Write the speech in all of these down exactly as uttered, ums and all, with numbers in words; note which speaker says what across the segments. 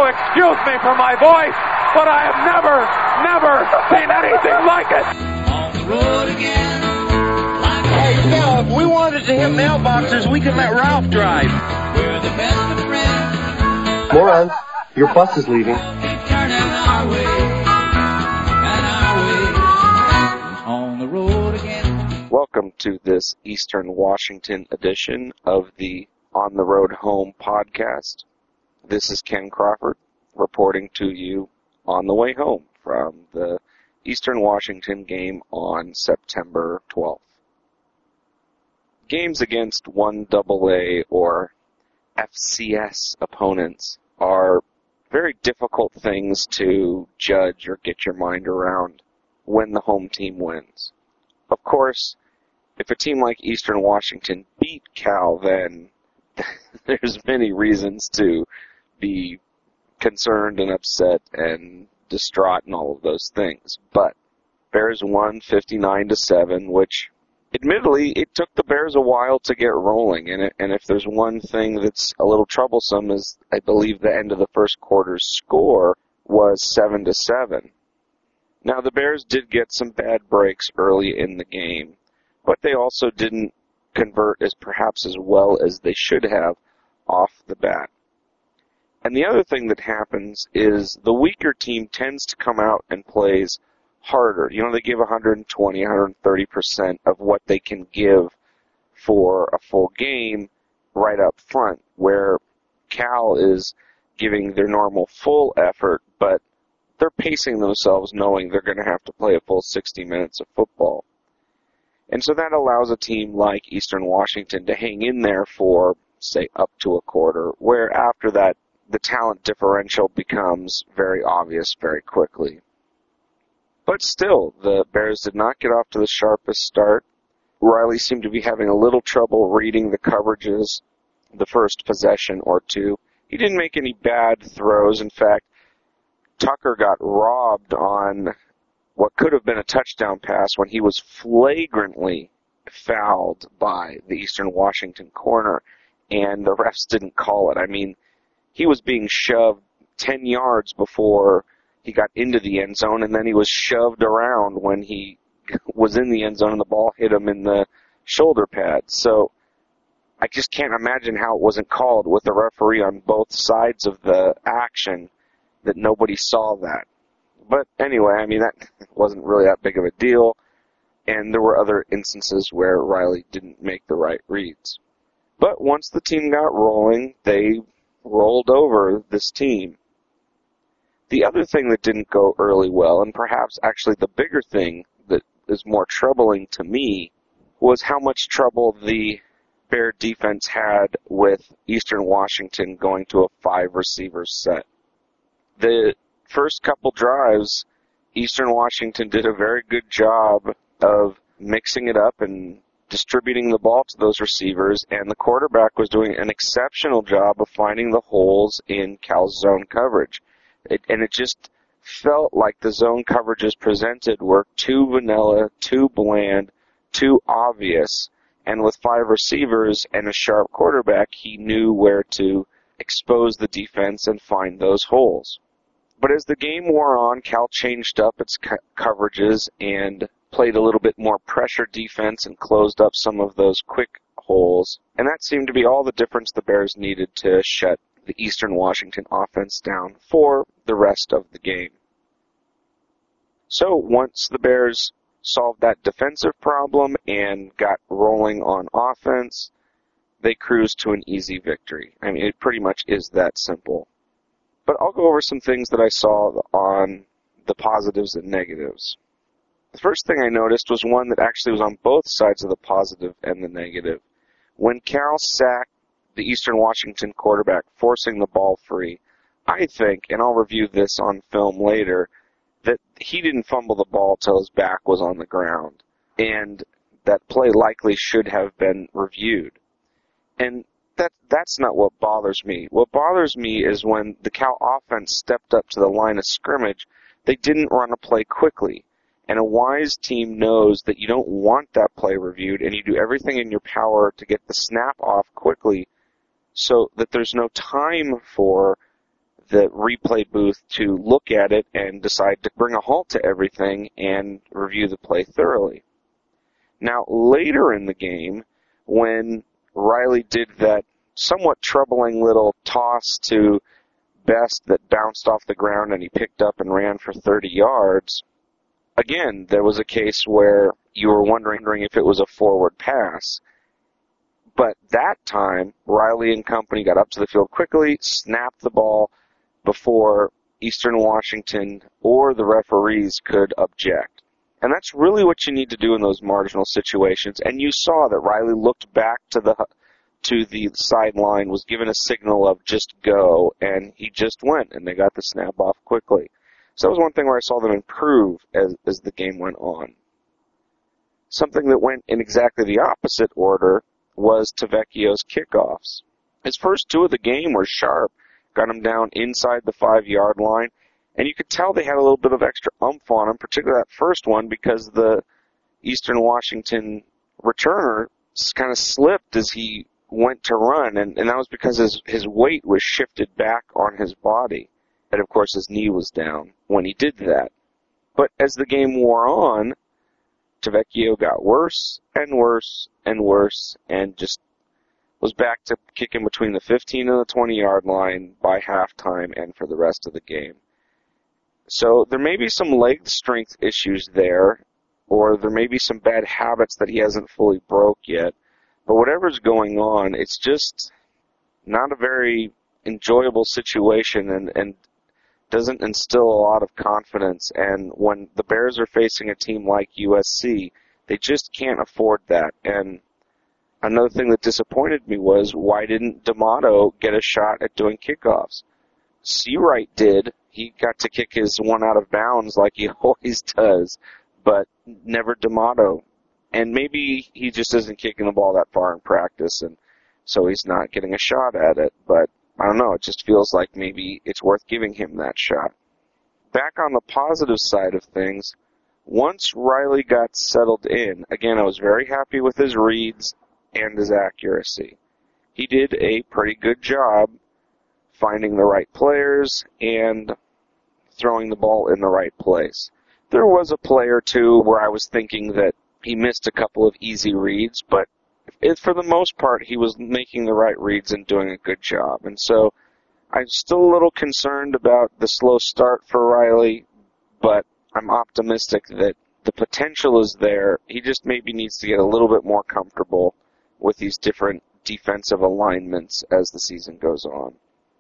Speaker 1: to excuse me for my voice, but I have never, never seen anything like it.
Speaker 2: On the road again.
Speaker 3: Hey, Phil, if we wanted to hit mailboxes, we could let Ralph drive.
Speaker 2: We're the best of friends.
Speaker 4: Moron, your bus is leaving.
Speaker 2: Keep turning our way, and our way on the road again.
Speaker 5: Welcome to this Eastern Washington edition of the On the Road Home podcast. This is Ken Crawford reporting to you on the way home from the Eastern Washington game on September twelfth. Games against one double A or F C S opponents are very difficult things to judge or get your mind around when the home team wins. Of course, if a team like Eastern Washington beat Cal, then there's many reasons to be concerned and upset and distraught and all of those things. But Bears won fifty-nine to seven, which admittedly it took the Bears a while to get rolling. And, it, and if there's one thing that's a little troublesome is I believe the end of the first quarter's score was seven to seven. Now the Bears did get some bad breaks early in the game, but they also didn't convert as perhaps as well as they should have off the bat. And the other thing that happens is the weaker team tends to come out and plays harder. You know, they give one hundred twenty, one hundred thirty percent of what they can give for a full game right up front, where Cal is giving their normal full effort, but they're pacing themselves knowing they're going to have to play a full sixty minutes of football. And so that allows a team like Eastern Washington to hang in there for, say, up to a quarter, where after that, the talent differential becomes very obvious very quickly. But still, the Bears did not get off to the sharpest start. Riley seemed to be having a little trouble reading the coverages the first possession or two. He didn't make any bad throws. In fact, Tucker got robbed on what could have been a touchdown pass when he was flagrantly fouled by the Eastern Washington corner, and the refs didn't call it. I mean, he was being shoved ten yards before he got into the end zone, and then he was shoved around when he was in the end zone and the ball hit him in the shoulder pad. So I just can't imagine how it wasn't called with the referee on both sides of the action, that nobody saw that. But anyway, I mean, that wasn't really that big of a deal, and there were other instances where Riley didn't make the right reads. But once the team got rolling, they rolled over this team. The other thing that didn't go early well, and perhaps actually the bigger thing that is more troubling to me, was how much trouble the Bear defense had with Eastern Washington going to a five-receiver set. The first couple drives, Eastern Washington did a very good job of mixing it up and distributing the ball to those receivers, and the quarterback was doing an exceptional job of finding the holes in Cal's zone coverage. It, and it just felt like the zone coverages presented were too vanilla, too bland, too obvious, and with five receivers and a sharp quarterback, he knew where to expose the defense and find those holes. But as the game wore on, Cal changed up its co- coverages and played a little bit more pressure defense and closed up some of those quick holes. And that seemed to be all the difference the Bears needed to shut the Eastern Washington offense down for the rest of the game. So once the Bears solved that defensive problem and got rolling on offense, they cruised to an easy victory. I mean, it pretty much is that simple. But I'll go over some things that I saw on the positives and negatives. The first thing I noticed was one that actually was on both sides of the positive and the negative. When Cal sacked the Eastern Washington quarterback, forcing the ball free, I think, and I'll review this on film later, that he didn't fumble the ball till his back was on the ground, and that play likely should have been reviewed. And that that's not what bothers me. What bothers me is when the Cal offense stepped up to the line of scrimmage, they didn't run a play quickly. And a wise team knows that you don't want that play reviewed, and you do everything in your power to get the snap off quickly so that there's no time for the replay booth to look at it and decide to bring a halt to everything and review the play thoroughly. Now, later in the game, when Riley did that somewhat troubling little toss to Best that bounced off the ground and he picked up and ran for thirty yards, again, there was a case where you were wondering if it was a forward pass. But that time, Riley and company got up to the field quickly, snapped the ball before Eastern Washington or the referees could object. And that's really what you need to do in those marginal situations. And you saw that Riley looked back to the to the sideline, was given a signal of just go, and he just went, and they got the snap off quickly. So that was one thing where I saw them improve as, as the game went on. Something that went in exactly the opposite order was Tavecchio's kickoffs. His first two of the game were sharp, got him down inside the five-yard line, and you could tell they had a little bit of extra oomph on him, particularly that first one, because the Eastern Washington returner kind of slipped as he went to run, and, and that was because his, his weight was shifted back on his body. And, of course, his knee was down when he did that. But as the game wore on, Tavecchio got worse and worse and worse and just was back to kicking between the fifteen and the twenty-yard line by halftime and for the rest of the game. So there may be some leg strength issues there, or there may be some bad habits that he hasn't fully broke yet. But whatever's going on, it's just not a very enjoyable situation and, and doesn't instill a lot of confidence. And when the Bears are facing a team like U S C, they just can't afford that. And another thing that disappointed me was, why didn't D'Amato get a shot at doing kickoffs? Seawright did. He got to kick his one out of bounds like he always does, but never D'Amato. And maybe he just isn't kicking the ball that far in practice, and so he's not getting a shot at it. But I don't know, it just feels like maybe it's worth giving him that shot. Back on the positive side of things, once Riley got settled in, again, I was very happy with his reads and his accuracy. He did a pretty good job finding the right players and throwing the ball in the right place. There was a play or two where I was thinking that he missed a couple of easy reads, but it, for the most part, he was making the right reads and doing a good job. And so I'm still a little concerned about the slow start for Riley, but I'm optimistic that the potential is there. He just maybe needs to get a little bit more comfortable with these different defensive alignments as the season goes on.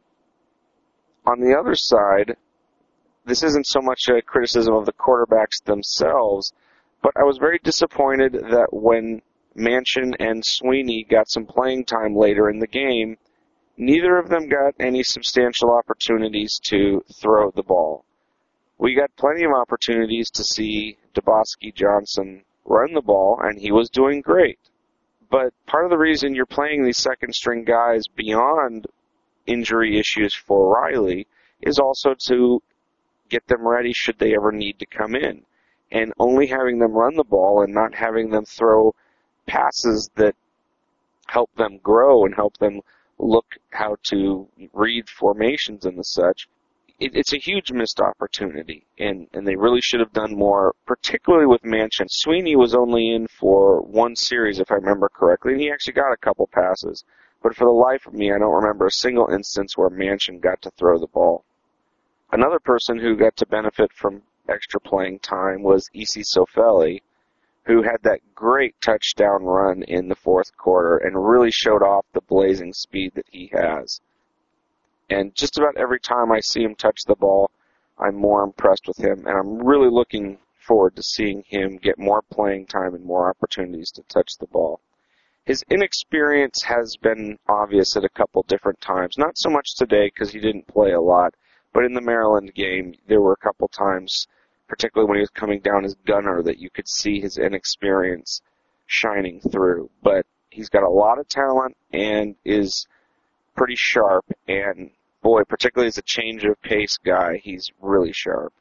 Speaker 5: On the other side, this isn't so much a criticism of the quarterbacks themselves, but I was very disappointed that when Manchin and Sweeney got some playing time later in the game, neither of them got any substantial opportunities to throw the ball. We got plenty of opportunities to see Dubosky Johnson run the ball, and he was doing great. But part of the reason you're playing these second-string guys beyond injury issues for Riley is also to get them ready should they ever need to come in. And only having them run the ball and not having them throw passes that help them grow and help them look how to read formations and the such, it, it's a huge missed opportunity. And, and they really should have done more, particularly with Manchin. Sweeney was only in for one series, if I remember correctly, and he actually got a couple passes. But for the life of me, I don't remember a single instance where Manchin got to throw the ball. Another person who got to benefit from extra playing time was Isi Sofeli, who had that great touchdown run in the fourth quarter and really showed off the blazing speed that he has. And just about every time I see him touch the ball, I'm more impressed with him, and I'm really looking forward to seeing him get more playing time and more opportunities to touch the ball. His inexperience has been obvious at a couple different times. Not so much today because he didn't play a lot, but in the Maryland game, there were a couple times, particularly when he was coming down as gunner, that you could see his inexperience shining through. But he's got a lot of talent and is pretty sharp, and boy, particularly as a change of pace guy, he's really sharp.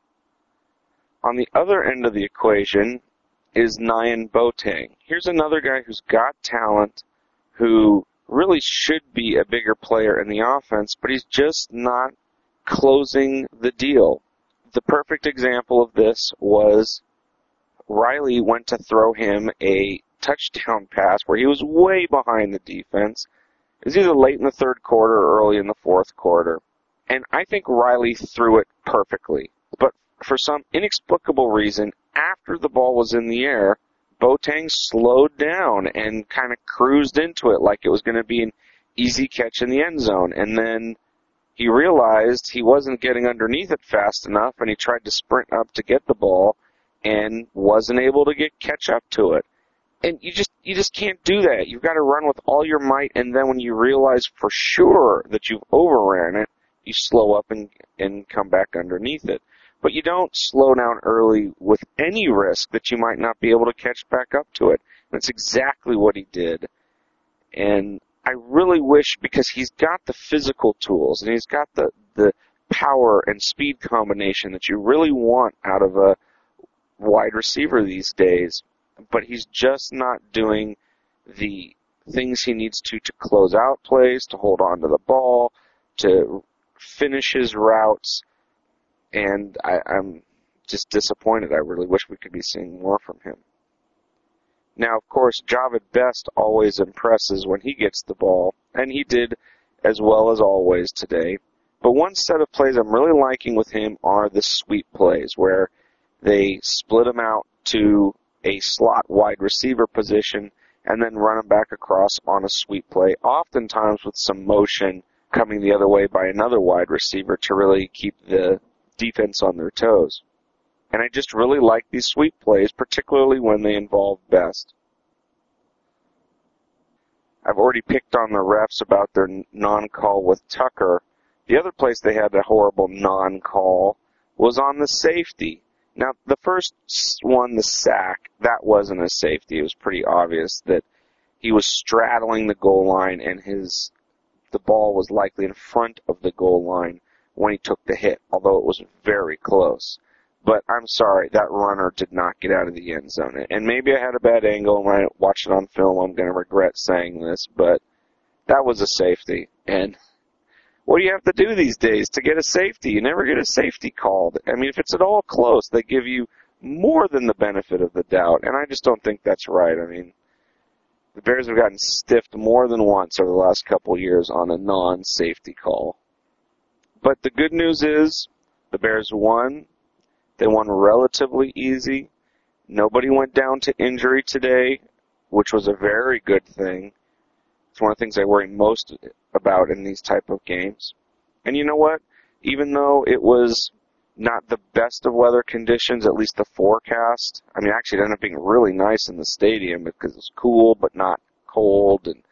Speaker 5: On the other end of the equation is Nyan Boateng. Here's another guy who's got talent, who really should be a bigger player in the offense, but he's just not closing the deal. The perfect example of this was Riley went to throw him a touchdown pass where he was way behind the defense. It was either late in the third quarter or early in the fourth quarter. And I think Riley threw it perfectly. But for some inexplicable reason, after the ball was in the air, Boateng slowed down and kind of cruised into it like it was going to be an easy catch in the end zone. And then he realized he wasn't getting underneath it fast enough, and he tried to sprint up to get the ball and wasn't able to get catch up to it. And you just you just can't do that. You've got to run with all your might, and then when you realize for sure that you've overran it, you slow up and, and come back underneath it. But you don't slow down early with any risk that you might not be able to catch back up to it. That's exactly what he did. And I really wish, because he's got the physical tools and he's got the, the power and speed combination that you really want out of a wide receiver these days, but he's just not doing the things he needs to to close out plays, to hold on to the ball, to finish his routes. And I, I'm just disappointed. I really wish we could be seeing more from him. Now, of course, Jahvid Best always impresses when he gets the ball, and he did as well as always today. But one set of plays I'm really liking with him are the sweep plays, where they split him out to a slot wide receiver position and then run him back across on a sweep play, oftentimes with some motion coming the other way by another wide receiver to really keep the defense on their toes. And I just really like these sweep plays, particularly when they involve Best. I've already picked on the refs about their non-call with Tucker. The other place they had a horrible non-call was on the safety. Now, the first one, the sack, that wasn't a safety. It was pretty obvious that he was straddling the goal line and his the ball was likely in front of the goal line when he took the hit, although it was very close. But I'm sorry, that runner did not get out of the end zone. And maybe I had a bad angle, and when I watch it on film, I'm going to regret saying this, but that was a safety. And what do you have to do these days to get a safety? You never get a safety called. I mean, if it's at all close, they give you more than the benefit of the doubt, and I just don't think that's right. I mean, the Bears have gotten stiffed more than once over the last couple of years on a non-safety call. But the good news is the Bears won. They won relatively easy. Nobody went down to injury today, which was a very good thing. It's one of the things I worry most about in these type of games. And you know what? Even though it was not the best of weather conditions, at least the forecast, I mean, actually it ended up being really nice in the stadium because it was cool but not cold and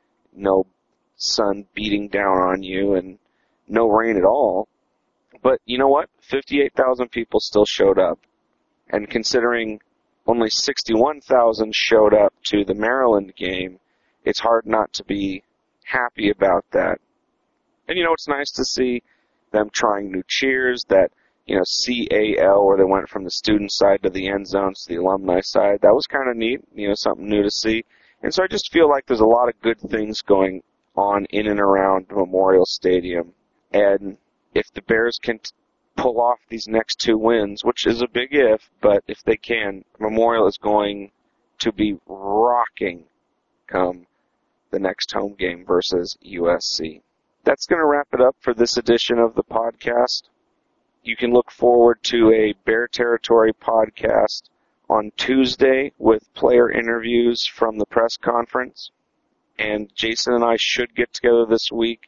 Speaker 5: no sun beating down on you and no rain at all. But you know what? fifty-eight thousand people still showed up. And considering only sixty-one thousand showed up to the Maryland game, it's hard not to be happy about that. And you know, it's nice to see them trying new cheers, that, you know, C A L, where they went from the student side to the end zone to the alumni side. That was kind of neat, you know, something new to see. And so I just feel like there's a lot of good things going on in and around Memorial Stadium. And if the Bears can t- pull off these next two wins, which is a big if, but if they can, Memorial is going to be rocking come the next home game versus U S C. That's going to wrap it up for this edition of the podcast. You can look forward to a Bear Territory podcast on Tuesday with player interviews from the press conference. And Jason and I should get together this week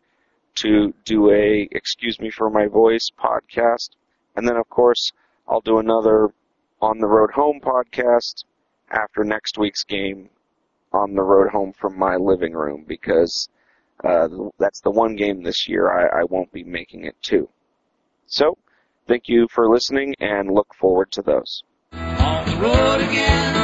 Speaker 5: to do a Excuse Me for My Voice podcast. And then, of course, I'll do another On the Road Home podcast after next week's game on the road home from my living room, because uh, that's the one game this year I, I won't be making it to. So, thank you for listening, and look forward to those.
Speaker 2: On the road again.